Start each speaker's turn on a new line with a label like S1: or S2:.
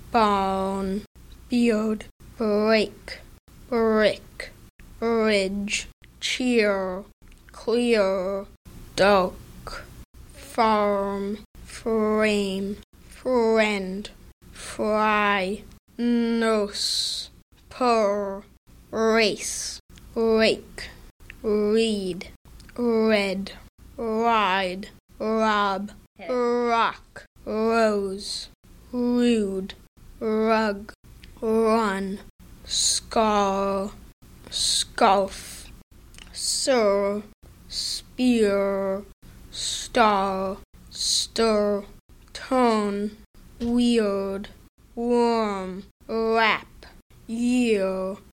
S1: barn, beard, break, brick, ridge, cheer, clear, duck, farm, frame, friend, fry, nurse, purr, race, rake, read, red, ride, rob, rock, rose, rude, rug, run, scar, scarf, sir, spear, star, stir, turn, weird, worm, wrap, year,